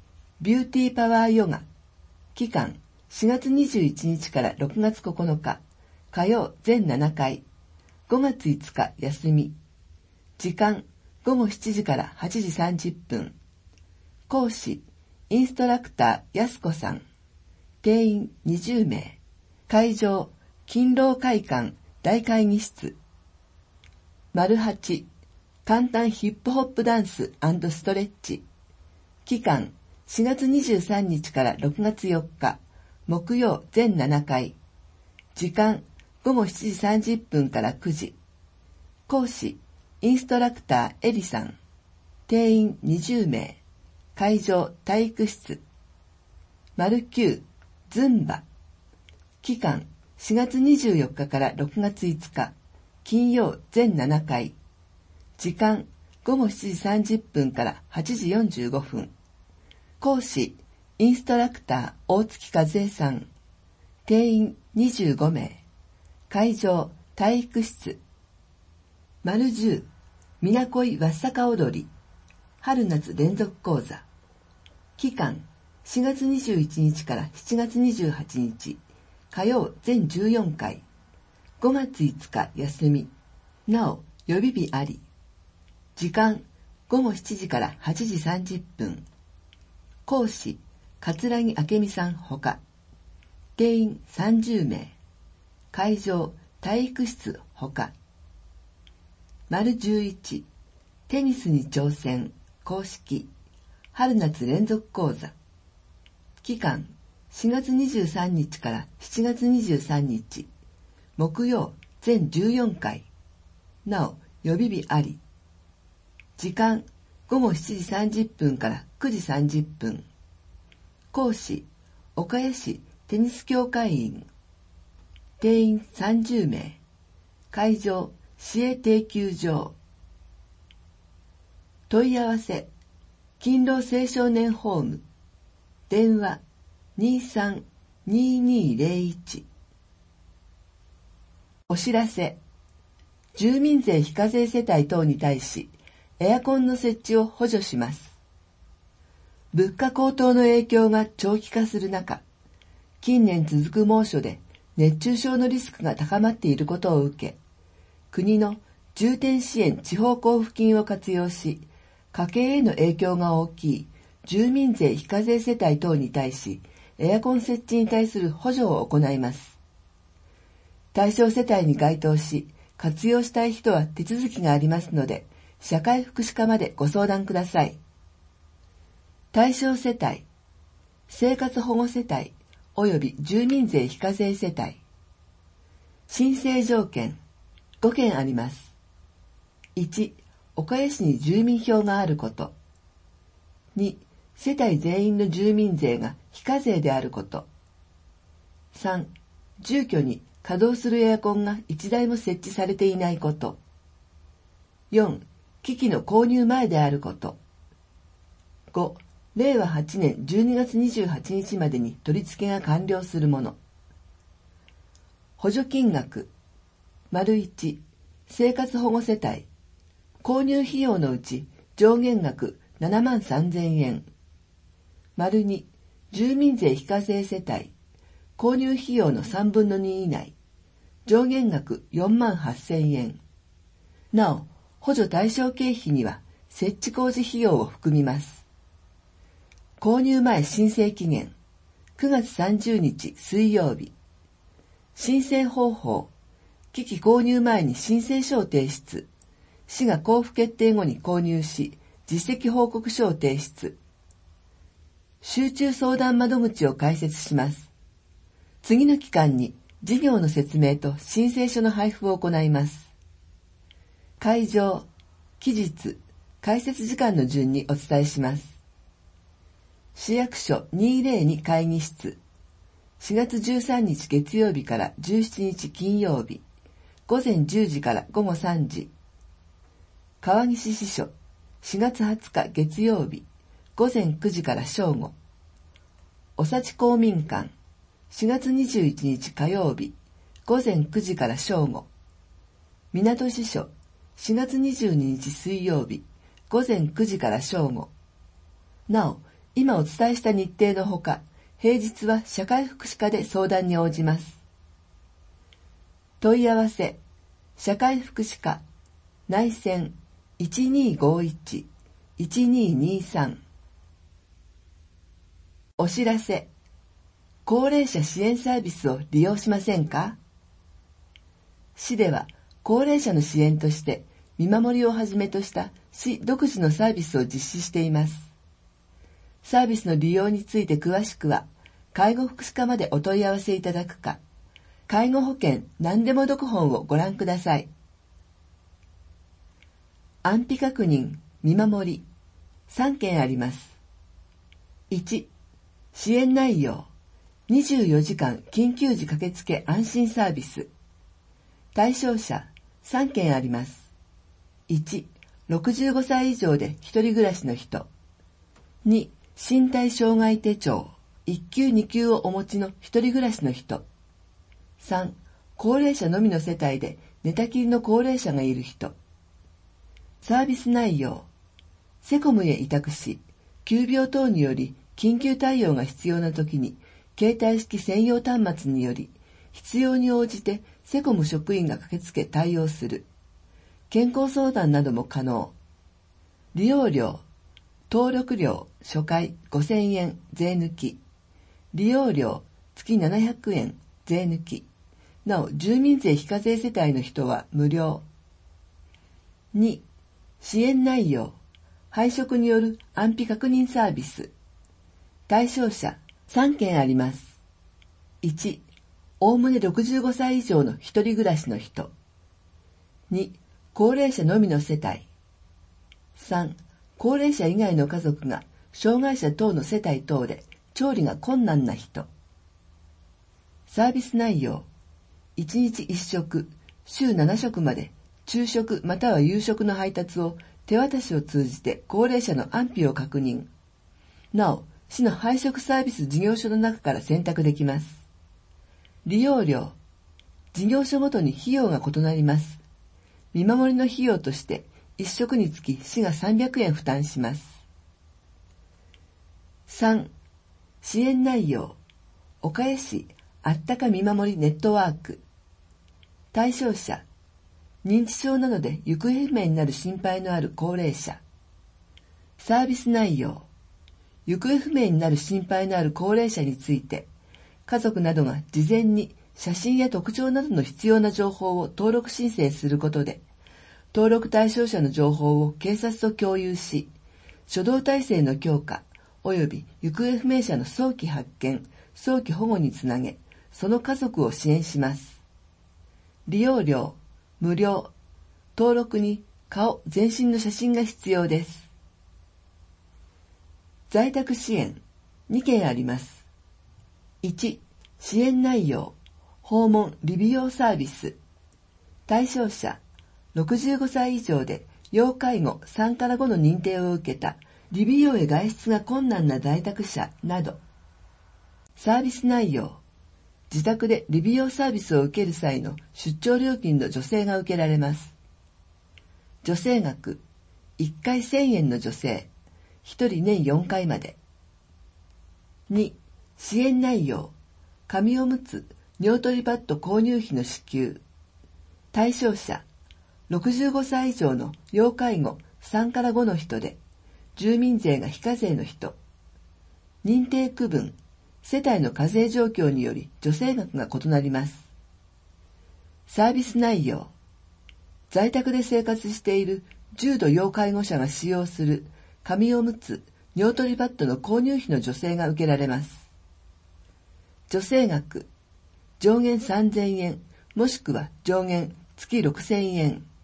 ビューティーパワーヨガ。期間、しがつにじゅういちにちからろくがつここのか、火曜全ななかい。ごがついつか休み。時間、ごごしちじからはちじさんじゅっぷん。講師、インストラクターやすこさん。定員にじゅうめい。会場、勤労会館大会議室。丸はち、簡単ヒップホップダンス&ストレッチ。期間、しがつにじゅうさんにちからろくがつよっか、木曜全ななかい。時間、ごごしちじさんじゅっぷんからくじ。講師、インストラクターエリさん。定員にじゅうめい。会場、体育室。丸きゅう、ズンバ。期間、しがつにじゅうよっかからろくがついつか、金曜全ななかい。時間、ごごしちじさんじゅっぷんからはちじよんじゅうごふん。講師、インストラクター大月和恵さん。定員にじゅうごめい。会場、体育室。丸じゅう、みなこいわっさか踊り。春夏連続講座。期間、しがつにじゅういちにちからしちがつにじゅうはちにち。火曜全じゅうよんかい。ごがついつか休み。なお、予備日あり。時間、ごごしちじからはちじさんじゅっぷん。講師、桂木明美さんほか。定員さんじゅうめい。会場、体育室ほか。丸じゅういち、テニスに挑戦、公式、春夏連続講座。期間、しがつにじゅうさんにちからしちがつにじゅうさんにち。木曜、全じゅうよんかい。なお、予備日あり。時間、ごごしちじさんじゅっぷんからくじさんじゅっぷん。講師、岡谷市テニス協会員。定員さんじゅうめい。会場、市営定休場。問い合わせ、勤労青少年ホーム。電話、にさんにーにーぜろいち。お知らせ、住民税非課税世帯等に対し、エアコンの設置を補助します。物価高騰の影響が長期化する中、近年続く猛暑で熱中症のリスクが高まっていることを受け、国の重点支援地方交付金を活用し、家計への影響が大きい住民税非課税世帯等に対し、エアコン設置に対する補助を行います。対象世帯に該当し、活用したい人は手続きがありますので、社会福祉課までご相談ください。対象世帯、生活保護世帯及び住民税非課税世帯。申請条件、ごけんあります。いち、岡谷市に住民票があること。に、世帯全員の住民税が非課税であること。さん、住居に稼働するエアコンがいちだいも設置されていないこと。よん、機器の購入前であること。ご、れいわはちねんじゅうにがつにじゅうはちにちまでに取り付けが完了するもの。補助金額、丸いち、生活保護世帯、購入費用のうち上限額ななまんさんぜんえん。丸に、住民税非課税世帯、購入費用のさんぶんのに以内、上限額よんまんはっせんえん。なお、補助対象経費には設置工事費用を含みます。購入前申請期限、くがつさんじゅうにち水曜日。申請方法、機器購入前に申請書を提出。市が交付決定後に購入し、実績報告書を提出。集中相談窓口を開設します。次の期間に事業の説明と申請書の配布を行います。会場、期日、開設時間の順にお伝えします。市役所にひゃくに会議室、しがつじゅうさんにち月曜日からじゅうしちにち金曜日、ごぜんじゅうじからごごさんじ。川岸支所、しがつはつか月曜日、ごぜんくじから正午。おさち公民館、しがつにじゅういちにち火曜日、ごぜんくじから正午。港支所、しがつにじゅうににち水曜日、ごぜんくじから正午。なお、 今お伝えした日程のほか、平日は社会福祉課で相談に応じます。問い合わせ、社会福祉課、内線 いちにーごいち いちにーにーさん。お知らせ、高齢者支援サービスを利用しませんか？市では高齢者の支援として見守りをはじめとした市独自のサービスを実施しています。サービスの利用について詳しくは介護福祉課までお問い合わせいただくか、介護保険何でも読本をご覧ください。安否確認、見守り、さんけんあります。いち、支援内容、にじゅうよじかん緊急時駆けつけ安心サービス。対象者、さんけんあります。いち、ろくじゅうごさい以上で一人暮らしの人。に、身体障害手帳、いっきゅうにきゅうをお持ちの一人暮らしの人。さん、高齢者のみの世帯で寝たきりの高齢者がいる人。サービス内容、セコムへ委託し、急病等により緊急対応が必要なときに、携帯式専用端末により、必要に応じてセコム職員が駆けつけ対応する。健康相談なども可能。利用料、登録料、初回ごせんえん税抜き。利用料、月ななひゃくえん税抜き。なお、住民税非課税世帯の人は無料。に、支援内容、配食による安否確認サービス。対象者、さんけんあります。いち、おおむねろくじゅうごさい以上の一人暮らしの人。に、高齢者のみの世帯。さん、高齢者以外の家族が障害者等の世帯等で調理が困難な人。サービス内容、いちにちいっしょく、週ななしょくまで昼食または夕食の配達を手渡しを通じて高齢者の安否を確認。なお、市の配食サービス事業所の中から選択できます。利用料、事業所ごとに費用が異なります。見守りの費用としていっしょくにつき市がさんびゃくえん負担します。さん、支援内容、岡谷市あったか見守りネットワーク。対象者、認知症などで行方不明になる心配のある高齢者。サービス内容、行方不明になる心配のある高齢者について、家族などが事前に写真や特徴などの必要な情報を登録申請することで、登録対象者の情報を警察と共有し、初動体制の強化及び行方不明者の早期発見、早期保護につなげ、その家族を支援します。利用料、無料。登録に顔、全身の写真が必要です。在宅支援、にけんあります。いち、支援内容、訪問・理美容サービス。対象者、ろくじゅうごさい以上で要介護さんからごの認定を受けた理美容へ外出が困難な在宅者など。サービス内容、自宅で理美容サービスを受ける際の出張料金の助成が受けられます。助成額、いっかいせんえんの助成、ひとり年よんかいまで。に、支援内容、紙おむつ、尿取りパッド購入費の支給。対象者、ろくじゅうごさい以上の要介護さんからごの人で、住民税が非課税の人。認定区分、世帯の課税状況により助成額が異なります。サービス内容、在宅で生活している重度要介護者が使用する紙おむつ、尿取りパッドの購入費の助成が受けられます。助成額、上限さんぜんえん、もしくは上限月ろくせんえん。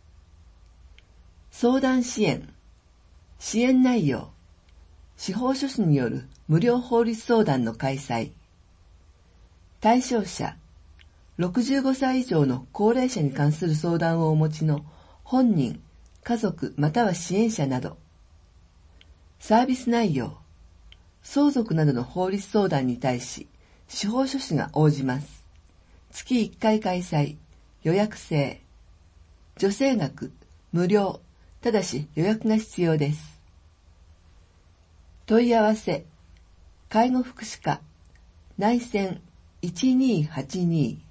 相談支援、支援内容、司法書士による無料法律相談の開催。対象者、ろくじゅうごさい以上の高齢者に関する相談をお持ちの本人、家族または支援者など。サービス内容、相続などの法律相談に対し、司法書士が応じます。月いっかい開催、予約制。助成額、無料、ただし予約が必要です。 問い合わせ、介護福祉課、内線いちにーはちに。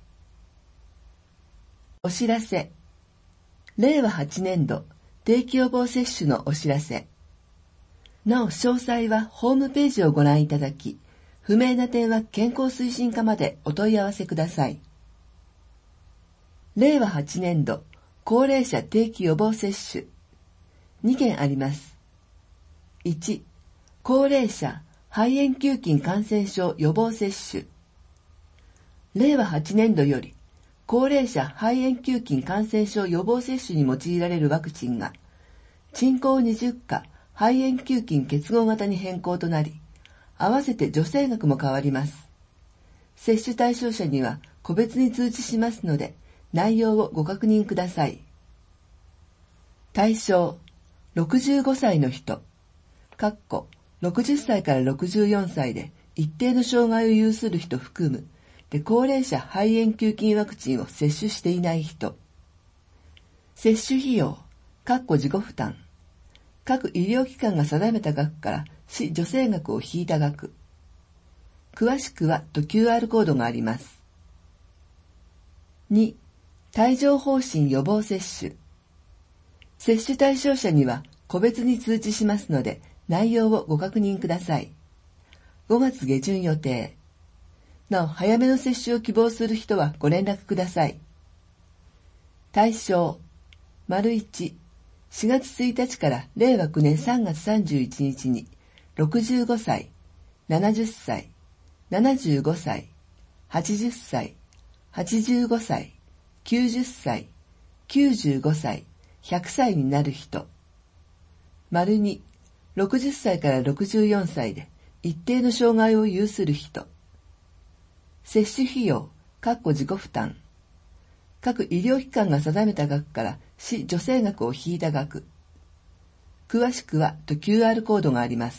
お知らせ、れいわはちねんど定期予防接種のお知らせ。なお詳細はホームページをご覧いただき、不明な点は健康推進課までお問い合わせください。れいわはちねんど高齢者定期予防接種。にけんあります。いち、高齢者肺炎球菌感染症予防接種。れいわはちねんどより、高齢者肺炎球菌感染症予防接種に用いられるワクチンが、鎮江にじゅっか肺炎球菌結合型に変更となり、合わせて助成額も変わります。接種対象者には個別に通知しますので、内容をご確認ください。対象、ろくじゅうごさいの人、かっころくじゅっさいからろくじゅうよんさいで一定の障害を有する人含む、で高齢者肺炎球菌ワクチンを接種していない人。接種費用、かっこ自己負担。各医療機関が定めた額から市助成額を引いた額。詳しくはと キューアール コードがあります。に、帯状疱疹予防接種。接種対象者には個別に通知しますので、内容をご確認ください。ごがつげじゅん予定。なお、早めの接種を希望する人はご連絡ください。対象、丸いち、しがつついたちかられいわきゅうねんさんがつさんじゅういちにちに、ろくじゅうごさい、ななじゅっさい、ななじゅうごさい、はちじゅっさい、はちじゅうごさい、きゅうじゅっさい、きゅうじゅうごさい、ひゃくさいになる人。丸に、ろくじゅっさいからろくじゅうよんさいで一定の障害を有する人。接種費用、かっこ自己負担。各医療機関が定めた額から市助成額を引いた額。詳しくはと キューアール コードがあります。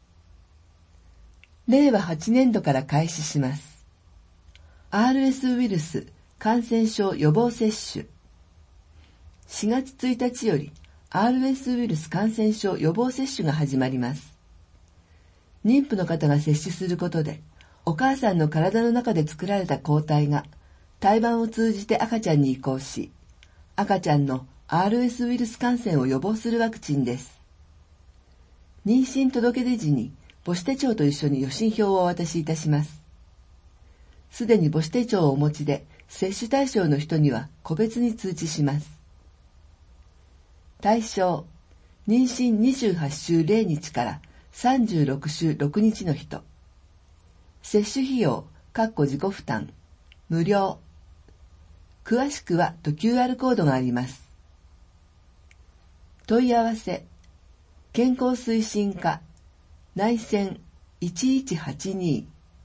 れいわはちねんどから開始します。アールエス ウイルス感染症予防接種。しがつついたちより アールエス ウイルス感染症予防接種が始まります。妊婦の方が接種することで、お母さんの体の中で作られた抗体が胎盤を通じて赤ちゃんに移行し、赤ちゃんの アールエス ウイルス感染を予防するワクチンです。妊娠届出時に母子手帳と一緒に予診票をお渡しいたします。すでに母子手帳をお持ちで接種対象の人には個別に通知します。対象、妊娠にじゅうはちしゅうれいにちからさんじゅうろくしゅうろくにちの人。接種費用、かっこ自己負担、無料。詳しくはと キューアール コードがあります。問い合わせ、健康推進課、内線いちいちはちに。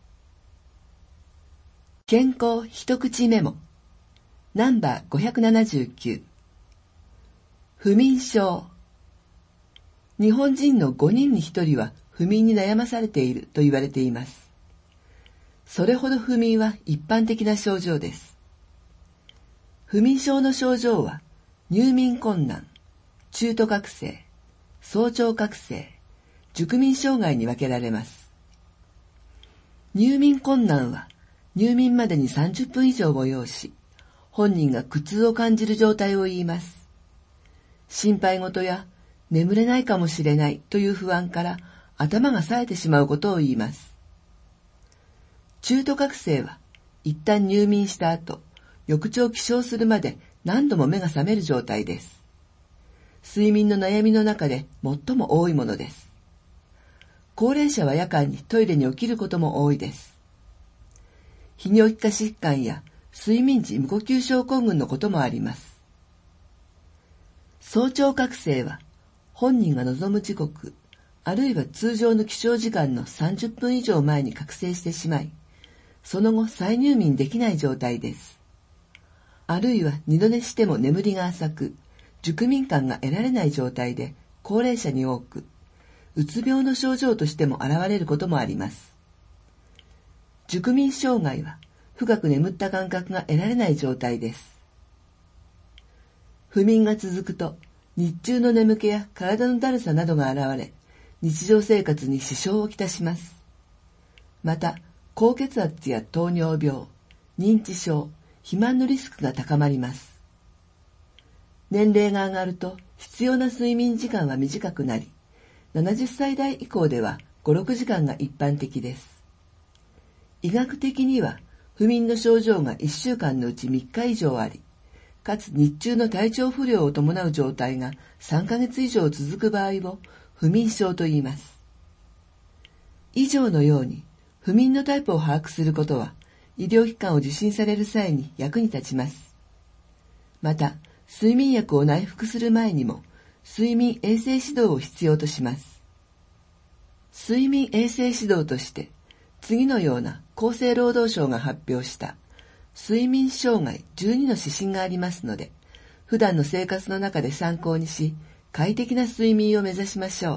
健康一口メモ、ナンバーごひゃくななじゅうきゅう。不眠症。日本人のごにんにひとりは不眠に悩まされていると言われています。それほど不眠は一般的な症状です。不眠症の症状は入眠困難、中途覚醒、早朝覚醒、熟眠障害に分けられます。入眠困難は入眠までにさんじゅっぷん以上を要し、本人が苦痛を感じる状態を言います。心配事や眠れないかもしれないという不安から頭が冴えてしまうことを言います。中途覚醒は一旦入眠した後、翌朝起床するまで何度も目が覚める状態です。睡眠の悩みの中で最も多いものです。高齢者は夜間にトイレに起きることも多いです。泌尿器科疾患や睡眠時無呼吸症候群のこともあります。早朝覚醒は本人が望む時刻、あるいは通常の起床時間のさんじゅっぷん以上前に覚醒してしまい、その後再入眠できない状態です。あるいは二度寝しても眠りが浅く、熟眠感が得られない状態で高齢者に多く、うつ病の症状としても現れることもあります。熟眠障害は深く眠った感覚が得られない状態です。不眠が続くと日中の眠気や体のだるさなどが現れ、 日常生活に支障をきたします。また、高血圧や糖尿病、認知症、肥満のリスクが高まります。年齢が上がると必要な睡眠時間は短くなり、ななじゅっさい代以降ではご、ろくじかんが一般的です。医学的には不眠の症状がいっしゅうかんのうちみっか以上あり、かつ日中の体調不良を伴う状態がさんかげつ以上続く場合を不眠症と言います。以上のように不眠のタイプを把握することは医療機関を受診される際に役に立ちます。また、睡眠薬を内服する前にも睡眠衛生指導を必要とします。睡眠衛生指導として次のような厚生労働省が発表した睡眠障害じゅうにの指針がありますので、普段の生活の中で参考にし、快適な睡眠を目指しましょう。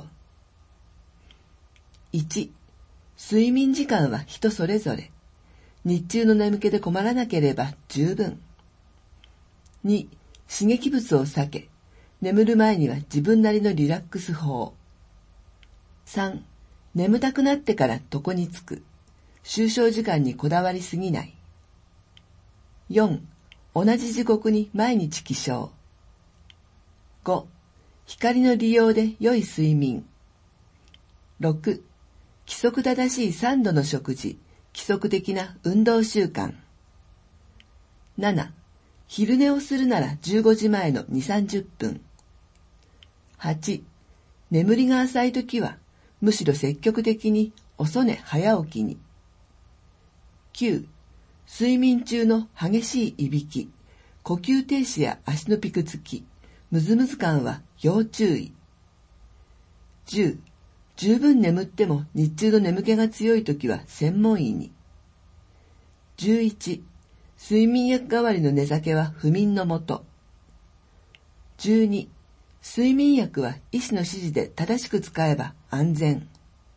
いち、睡眠時間は人それぞれ。日中の眠気で困らなければ十分。に、刺激物を避け、眠る前には自分なりのリラックス法。さん、眠たくなってから床につく。就寝時間にこだわりすぎない。よん、同じ時刻に毎日起床。ご、光の利用で良い睡眠。ろく、規則正しいさんどの食事、規則的な運動習慣。なな、昼寝をするならじゅうごじまえのに、さんじゅっぷん。はち、眠りが浅いときは、むしろ積極的に遅寝早起きに。きゅう、睡眠中の激しいいびき、呼吸停止や足のピクつき、ムズムズ感は要注意。じゅう、十分眠っても日中の眠気が強いときは専門医に。じゅういち、睡眠薬代わりの寝酒は不眠のもと。じゅうに、睡眠薬は医師の指示で正しく使えば安全。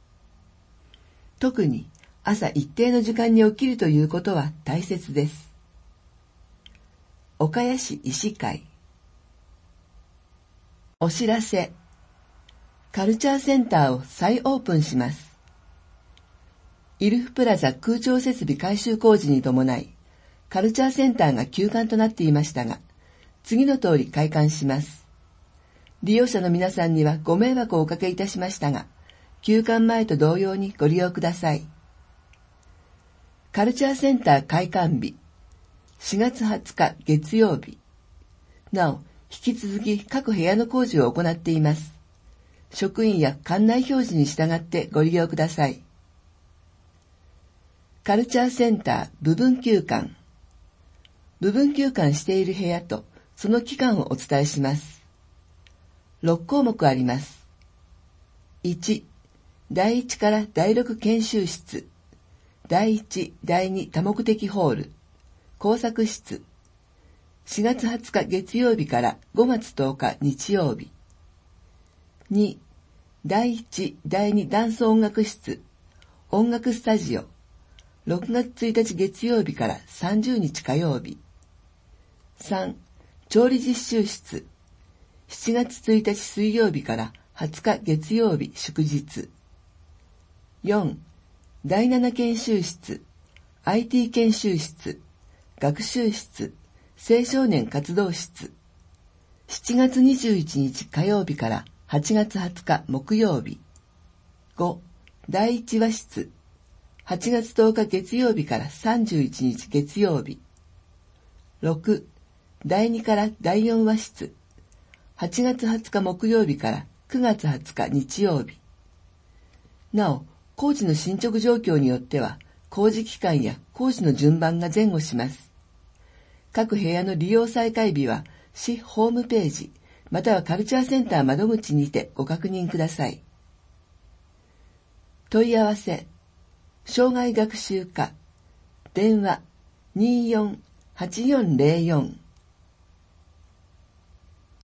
特に朝一定の時間に起きるということは大切です。岡谷市医師会。お知らせ。カルチャーセンターを再オープンします。イルフプラザ空調設備改修工事に伴い、カルチャーセンターが休館となっていましたが、次の通り開館します。利用者の皆さんにはご迷惑をおかけいたしましたが、休館前と同様にご利用ください。カルチャーセンター開館日、しがつはつか月曜日。なお、引き続き各部屋の工事を行っています。職員や館内表示に従ってご利用ください。カルチャーセンター部分休館。部分休館している部屋とその期間をお伝えします。ろっこうもくあります。いち、だいいちからだいろく研修室、だいいち、だいに多目的ホール、工作室、しがつはつか月曜日からごがつとおか日曜日。に、だいいち、だいにダンス音楽室、音楽スタジオ、ろくがつついたち月曜日からさんじゅうにち火曜日。さん、調理実習室、しちがつついたち水曜日からはつか月曜日祝日。よん、だいなな研修室、アイティー 研修室、学習室、青少年活動室。しちがつにじゅういちにち火曜日からはちがつはつか木曜日。ご、だいいち和室、はちがつとおか月曜日からさんじゅういちにち月曜日。ろく、だいにからだいよん和室、はちがつはつか木曜日からくがつはつか日曜日。なお、工事の進捗状況によっては、工事期間や工事の順番が前後します。各部屋の利用再開日は、市ホームページ、またはカルチャーセンター窓口にてご確認ください。問い合わせ、障害学習課、電話 にーよんはちよんゼロよん